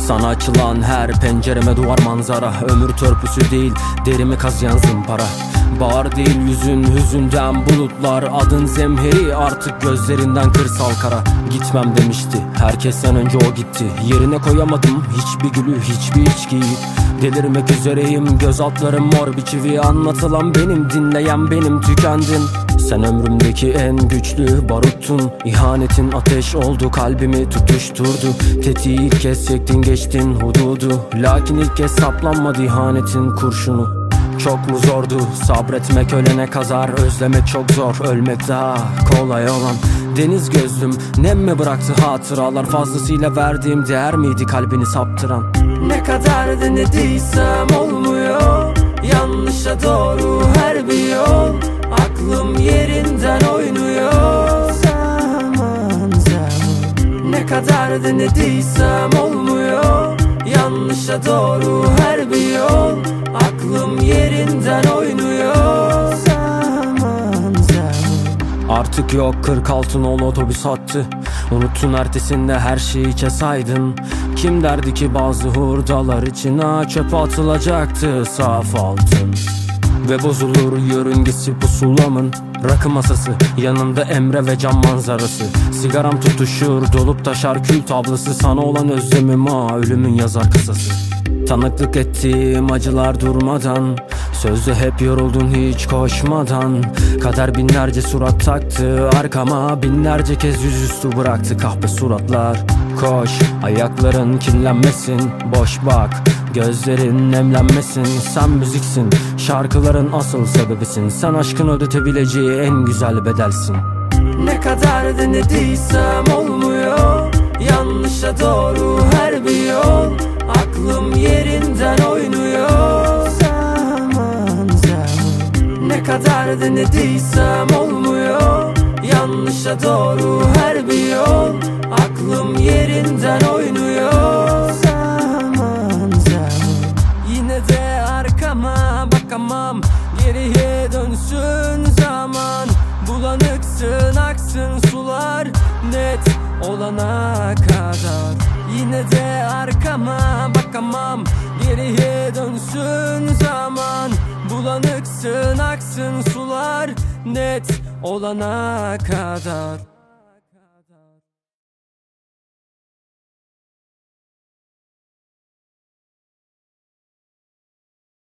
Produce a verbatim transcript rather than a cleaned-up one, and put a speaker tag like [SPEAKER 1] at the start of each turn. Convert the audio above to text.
[SPEAKER 1] Sana açılan her pencereme duvar manzara. Ömür törpüsü değil, derimi kazıyan zımpara. Bahar değil yüzün, hüzünden bulutlar. Adın zemheri, artık gözlerinden kırsal kara. Gitmem demişti, herkesten önce o gitti. Yerine koyamadım hiçbir gülü, hiçbir içkiyi. Delirmek üzereyim, göz altlarım mor bir çivi. Anlatılan benim, dinleyen benim, tükendin. Sen ömrümdeki en güçlü baruttun. İhanetin ateş oldu, kalbimi tutuşturdu. Tetiği ilk kez çektin, geçtin hududu. Lakin ilk kez saplanmadı ihanetin kurşunu. Çok mu zordu sabretmek, ölene kazar. Özlemek çok zor, ölmek daha kolay olan. Deniz gözlüm, nem mi bıraktı hatıralar? Fazlasıyla verdiğim değer miydi kalbini saptıran?
[SPEAKER 2] Ne kadar denediysem olmuyor, yanlışa doğru her bir yol. Aklım yerinden oynuyor. Zaman zaman. Ne kadar denediysem olmuyor, yanlışa doğru her bir yol. Aklım yerinden oynuyor. Zaman zaman.
[SPEAKER 1] Artık yok kırk altı nolu otobüs hattı. Unuttun ertesinde her şeyi içe saydın. Kim derdi ki bazı hurdalar içine çöpe atılacaktı saf altın. Ve bozulur yörüngesi pusulamın. Rakı masası, yanında Emre ve cam manzarası. Sigaram tutuşur, dolup taşar kül tablası. Sana olan özlemim ha, ölümün yazar kısası. Tanıklık ettiğim acılar durmadan. Sözde hep yoruldun hiç koşmadan. Kader binlerce surat taktı arkama. Binlerce kez yüzüstü bıraktı kahpe suratlar. Koş, ayakların kirlenmesin. Boş bak, gözlerin nemlenmesin. Sen müziksin, şarkıların asıl sebebisin. Sen aşkın ödetebileceği en güzel bedelsin.
[SPEAKER 2] Ne kadar denediysem olmuyor, yanlışa doğru her bir yol. Aklım yerinden oynuyor. Zaman zaman. Ne kadar denediysem olmuyor, yanlışa doğru her bir yol. Aklım yerinden oynuyor. Zaman zaman. Yine de arkama bakamam, geriye dönsün zaman. Bulanıksın aksın sular, net olana kadar. Yine de arkama bakamam, geriye dönsün zaman. Bulanıksın aksın sular, net olana kadar.